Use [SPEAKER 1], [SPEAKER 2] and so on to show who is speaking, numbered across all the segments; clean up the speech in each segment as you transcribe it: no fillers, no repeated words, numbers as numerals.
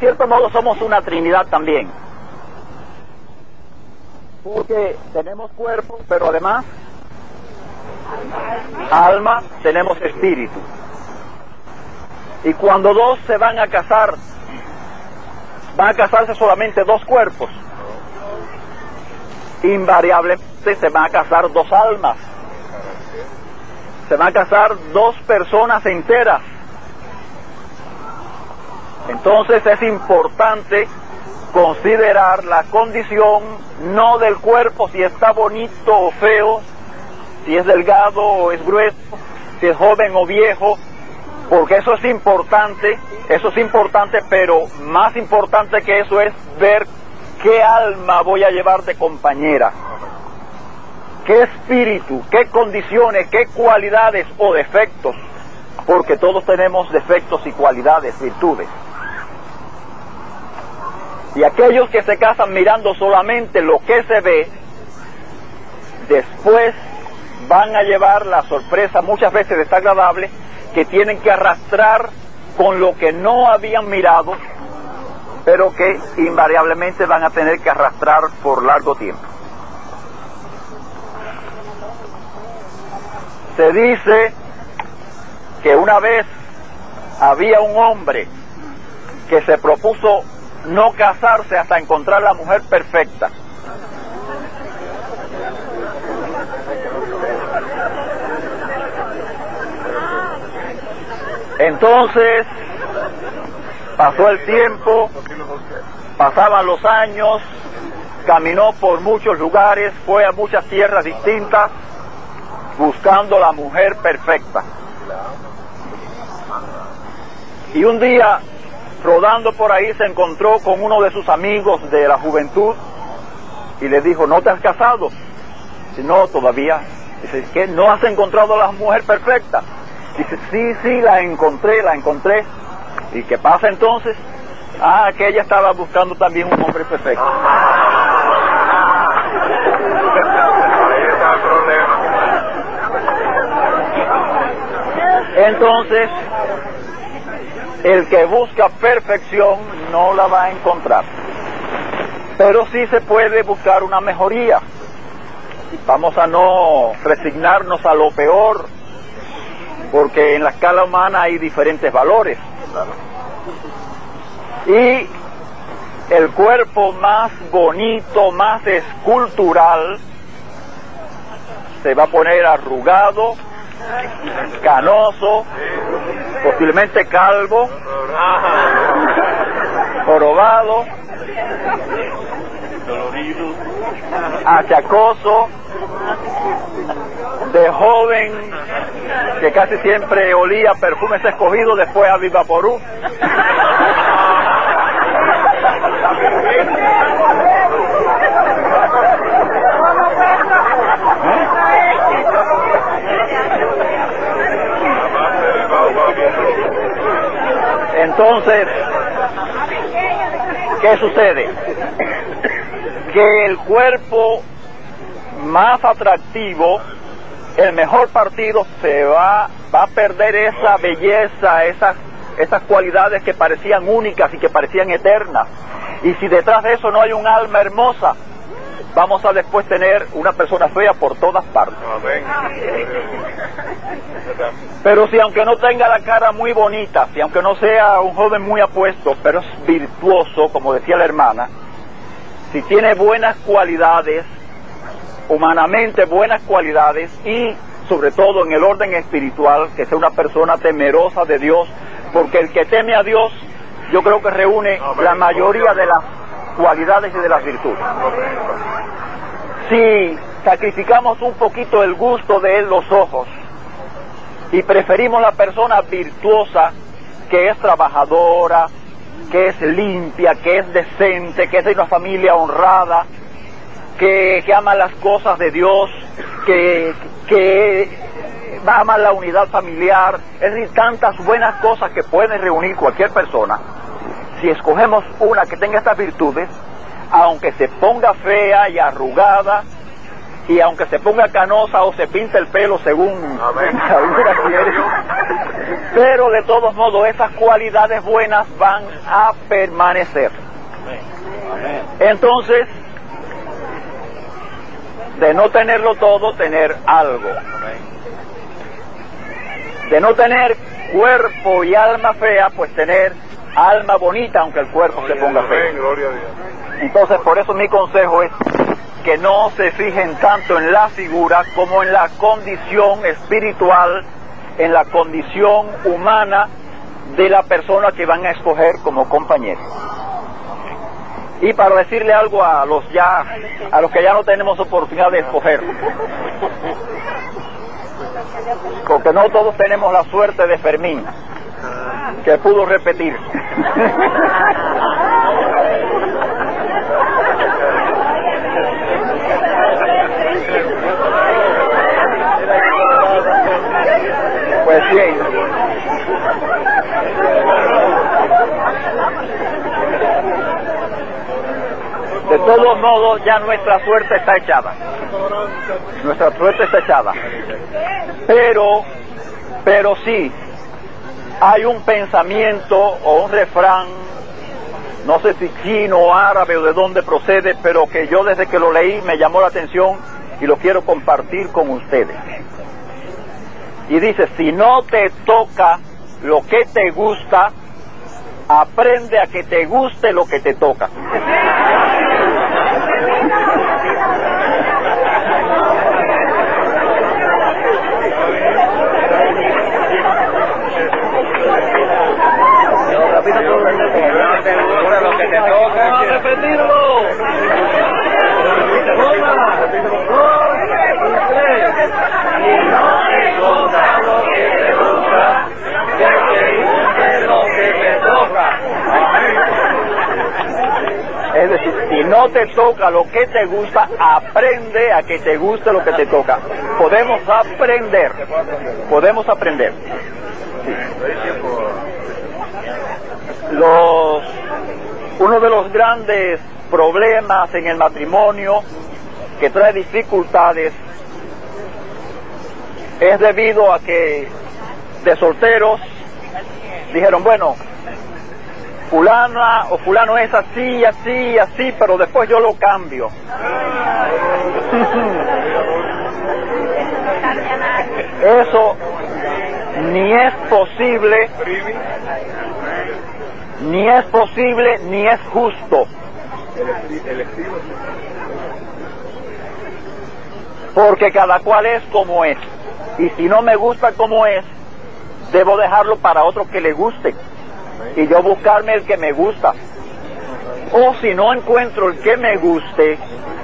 [SPEAKER 1] cierto modo somos una trinidad también, porque tenemos cuerpo, pero además alma, tenemos espíritu. Y cuando dos se van a casar, van a casarse solamente dos cuerpos. Invariablemente se van a casar dos almas, se van a casar dos personas enteras. Entonces es importante considerar la condición no del cuerpo, si está bonito o feo, si es delgado o es grueso, si es joven o viejo, porque eso es importante, pero más importante que eso es ver qué alma voy a llevar de compañera, qué espíritu, qué condiciones, qué cualidades o defectos, porque todos tenemos defectos y cualidades, virtudes. Y aquellos que se casan mirando solamente lo que se ve, después van a llevar la sorpresa, muchas veces desagradable, que tienen que arrastrar con lo que no habían mirado, pero que invariablemente van a tener que arrastrar por largo tiempo. Se dice que una vez había un hombre que se propuso no casarse hasta encontrar la mujer perfecta. Entonces pasó el tiempo, pasaban los años, caminó por muchos lugares, fue a muchas tierras distintas buscando la mujer perfecta. Y un día, rodando por ahí, se encontró con uno de sus amigos de la juventud y le dijo: ¿no te has casado? Dice: no, todavía. Dice: ¿qué? ¿No has encontrado a la mujer perfecta? Dice: sí, la encontré. ¿Y qué pasa entonces? Que ella estaba buscando también un hombre perfecto. Entonces, el que busca perfección no la va a encontrar, pero sí se puede buscar una mejoría. Vamos a no resignarnos a lo peor, porque en la escala humana hay diferentes valores. Y el cuerpo más bonito, más escultural, se va a poner arrugado, canoso, posiblemente calvo, jorobado, achacoso, de joven, que casi siempre olía perfumes escogidos, después a Vivaporú. Entonces, ¿qué sucede? Que el cuerpo más atractivo, el mejor partido, se va a perder esa belleza, esas cualidades que parecían únicas y que parecían eternas. Y si detrás de eso no hay un alma hermosa, vamos a después tener una persona fea por todas partes. Pero si aunque no tenga la cara muy bonita, si aunque no sea un joven muy apuesto, pero es virtuoso, como decía la hermana, si tiene buenas cualidades, humanamente buenas cualidades, y sobre todo en el orden espiritual, que sea una persona temerosa de Dios, porque el que teme a Dios, yo creo que reúne la mayoría de las cualidades y de las virtudes. Si sacrificamos un poquito el gusto de los ojos y preferimos la persona virtuosa, que es trabajadora, que es limpia, que es decente, que es de una familia honrada, que ama las cosas de Dios, que ama la unidad familiar, es decir, tantas buenas cosas que puede reunir cualquier persona. Si escogemos una que tenga estas virtudes, aunque se ponga fea y arrugada, y aunque se ponga canosa o se pinte el pelo según la vida quiere, Pero de todos modos esas cualidades buenas van a permanecer. Entonces, de no tenerlo todo, tener algo. De no tener cuerpo y alma fea, pues tener alma bonita, aunque el cuerpo se ponga feo. Entonces, por eso mi consejo es que no se fijen tanto en la figura como en la condición espiritual, en la condición humana de la persona que van a escoger como compañero. Y para decirle algo a los que ya no tenemos oportunidad de escoger, porque no todos tenemos la suerte de Fermín, que pudo repetir. Pues bien, de todos modos ya nuestra suerte está echada. Nuestra suerte está echada. Pero sí, hay un pensamiento o un refrán, no sé si chino o árabe o de dónde procede, pero que yo desde que lo leí me llamó la atención y lo quiero compartir con ustedes. Y dice, si no te toca lo que te gusta, aprende a que te guste lo que te toca. Es decir, si no te toca lo que te gusta, aprende a que te guste lo que te toca. Podemos aprender. Sí. Uno de los grandes problemas en el matrimonio que trae dificultades es debido a que de solteros dijeron, bueno, fulana o fulano es así, así, así, pero después yo lo cambio. Eso ni es posible, ni es justo. Porque cada cual es como es. Y si no me gusta como es, debo dejarlo para otro que le guste. Y yo buscarme el que me gusta. O si no encuentro el que me guste,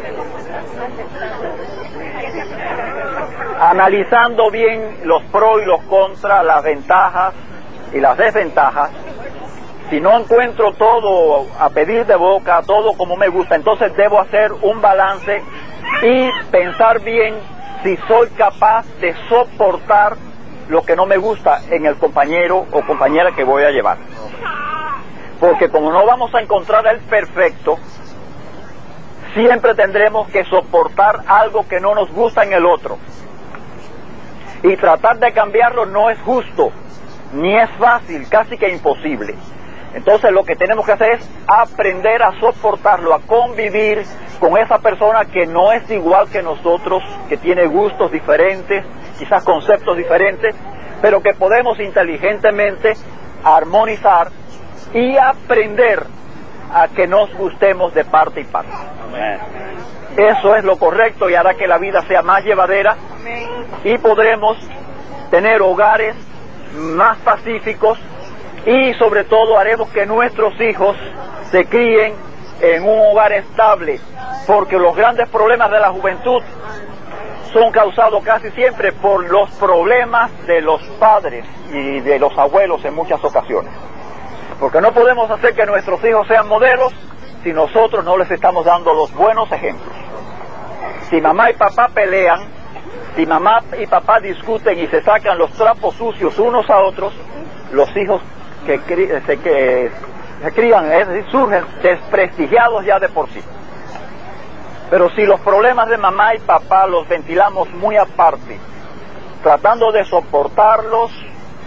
[SPEAKER 1] analizando bien los pros y los contras, las ventajas y las desventajas, si no encuentro todo a pedir de boca, todo como me gusta, entonces debo hacer un balance y pensar bien si soy capaz de soportar lo que no me gusta en el compañero o compañera que voy a llevar. Porque como no vamos a encontrar el perfecto, siempre tendremos que soportar algo que no nos gusta en el otro. Y tratar de cambiarlo no es justo, ni es fácil, casi que imposible. Entonces lo que tenemos que hacer es aprender a soportarlo, a convivir con esa persona que no es igual que nosotros, que tiene gustos diferentes, quizás conceptos diferentes, pero que podemos inteligentemente armonizar y aprender a que nos gustemos de parte y parte. Amén. Eso es lo correcto y hará que la vida sea más llevadera. Amén. Y podremos tener hogares más pacíficos y sobre todo haremos que nuestros hijos se críen en un hogar estable, porque los grandes problemas de la juventud son causados casi siempre por los problemas de los padres y de los abuelos en muchas ocasiones. Porque no podemos hacer que nuestros hijos sean modelos si nosotros no les estamos dando los buenos ejemplos. Si mamá y papá pelean, si mamá y papá discuten y se sacan los trapos sucios unos a otros, los hijos que se crían, es decir, surgen desprestigiados ya de por sí. Pero si los problemas de mamá y papá los ventilamos muy aparte, tratando de soportarlos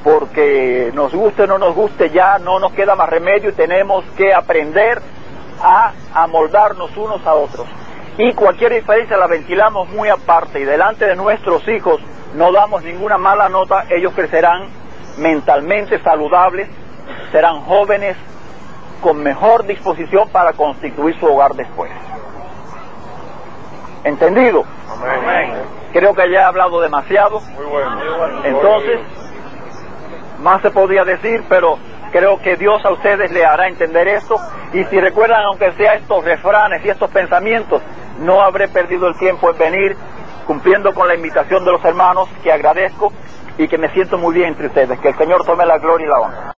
[SPEAKER 1] porque nos guste o no nos guste, ya no nos queda más remedio y tenemos que aprender a amoldarnos unos a otros. Y cualquier diferencia la ventilamos muy aparte, y delante de nuestros hijos no damos ninguna mala nota. Ellos crecerán mentalmente saludables, serán jóvenes con mejor disposición para constituir su hogar después. ¿Entendido?
[SPEAKER 2] Amén.
[SPEAKER 1] Creo que ya he hablado demasiado.
[SPEAKER 2] Muy bueno.
[SPEAKER 1] Entonces, más se podría decir, pero creo que Dios a ustedes le hará entender esto. Y si recuerdan, aunque sea estos refranes y estos pensamientos, no habré perdido el tiempo en venir, cumpliendo con la invitación de los hermanos, que agradezco y que me siento muy bien entre ustedes. Que el Señor tome la gloria y la honra.